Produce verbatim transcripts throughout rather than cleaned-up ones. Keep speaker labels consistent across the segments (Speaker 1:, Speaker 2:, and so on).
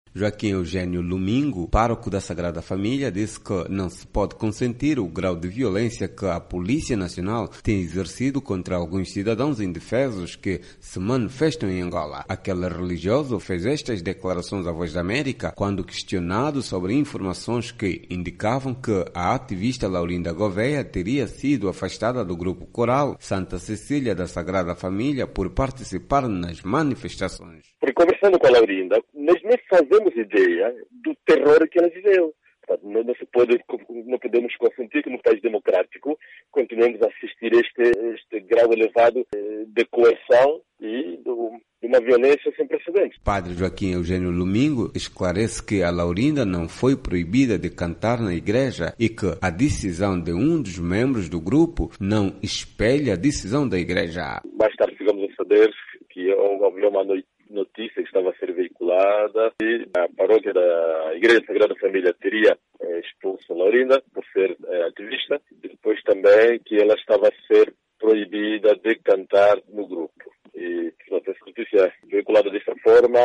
Speaker 1: Joaquim Eugênio Lumingo, pároco da Sagrada Família, disse que não se pode consentir o grau de violência que a Polícia Nacional tem exercido contra alguns cidadãos indefesos que se manifestam em Angola. Aquele religioso fez estas declarações à Voz da América quando questionado sobre informações que indicavam que a ativista Laurinda Gouveia teria sido afastada do grupo coral Santa Cecília da Sagrada Família por participar nas manifestações.
Speaker 2: Porque conversando com a Laurinda, nós nem fazemos ideia do terror que ela viveu. Não, não, se pode, não podemos consentir que no país democrático continuemos a assistir a este, este grau elevado de coerção e do, de uma violência sem precedentes.
Speaker 1: Padre Joaquim Eugênio Lumingo esclarece que a Laurinda não foi proibida de cantar na igreja e que a decisão de um dos membros do grupo não espelha a decisão da igreja.
Speaker 2: Mais tarde ficamos a saber que houve uma noite notícia que estava a ser veiculada e a paróquia da Igreja Sagrada Família teria eh, expulso a Laurinda por ser eh, ativista e depois também que ela estava a ser proibida de cantar no grupo. E, portanto, essa notícia veiculada dessa forma,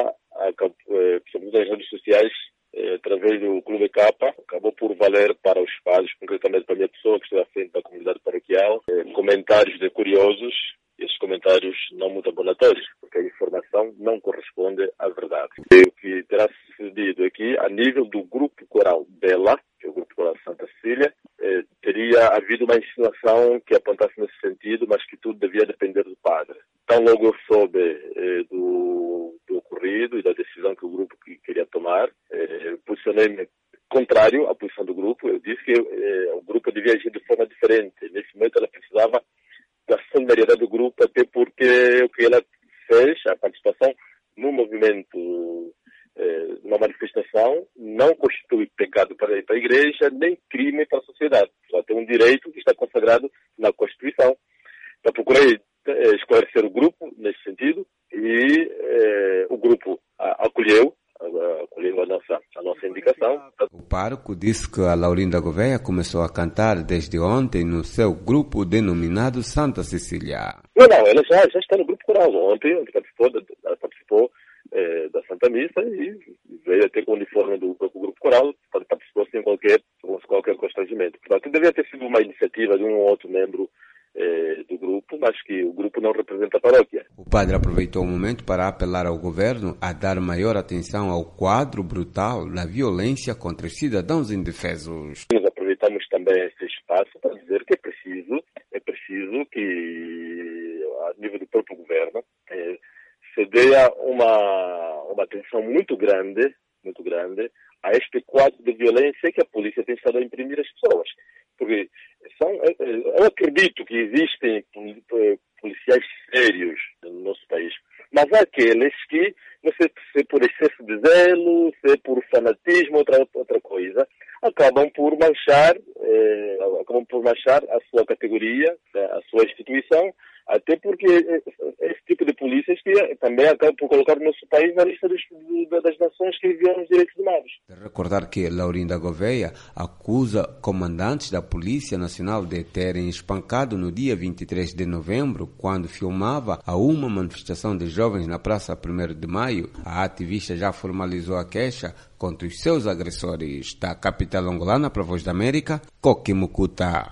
Speaker 2: eh, sobretudo nas redes sociais, eh, através do Clube Capa, acabou por valer para os padres, concretamente para a minha pessoa, que estou à frente da comunidade paroquial, eh, comentários de curiosos. Esses comentários não muito abonatórios, porque a informação não corresponde à verdade. O que terá sucedido aqui, a nível do grupo coral dela, que é o grupo coral Santa Cecília, eh, teria havido uma insinuação que apontasse nesse sentido, mas que tudo devia depender do padre. Então, logo eu soube eh, do, do ocorrido e da decisão que o grupo queria tomar, eh, posicionei-me contrário à posição do grupo. Eu disse que eh, o grupo devia agir de forma diferente. Nesse momento, ela precisava da solidariedade do grupo, até porque o que ela fez, a participação no movimento, eh, numa manifestação, não constitui pecado para a igreja, nem crime para a sociedade. Só tem um direito que está consagrado na Constituição. Então, procurei eh, esclarecer o grupo nesse sentido e eh, o grupo a, acolheu, acolheu a nossa, a nossa indicação.
Speaker 1: O pároco disse que a Laurinda Gouveia começou a cantar desde ontem no seu grupo denominado Santa Cecília.
Speaker 2: Não, não, ela já, já está no grupo coral. Ontem, ontem participou, ela participou eh, da Santa Missa e veio até com o uniforme do, do grupo coral, participou sem qualquer, sem qualquer constrangimento. Portanto, devia ter sido uma iniciativa de um ou outro membro do grupo, mas que o grupo não representa a paróquia.
Speaker 1: O padre aproveitou o momento para apelar ao governo a dar maior atenção ao quadro brutal da violência contra os cidadãos indefesos.
Speaker 2: Nós aproveitamos também esse espaço para dizer que é preciso, é preciso que, a nível do próprio governo, eh, se dê uma, uma atenção muito grande, muito grande a este quadro de violência que a polícia tem estado a imprimir às pessoas. Porque são, eu acredito que existem policiais sérios no nosso país, mas há aqueles que, não sei se é por excesso de zelo, se é por fanatismo, outra, outra coisa, acabam por manchar, eh, acabam por manchar a sua categoria, a sua instituição, até porque esse tipo de polícias que também acabam por colocar o nosso país na lista dos, das nações que violam os direitos humanos.
Speaker 1: Recordar que Laurinda Gouveia acusa comandantes da Polícia Nacional de terem espancado no dia vinte e três de novembro, quando filmava a uma manifestação de jovens na Praça primeiro de maio. A ativista já formalizou a queixa contra os seus agressores. Da capital angolana para a Voz da América, Coque Mucuta.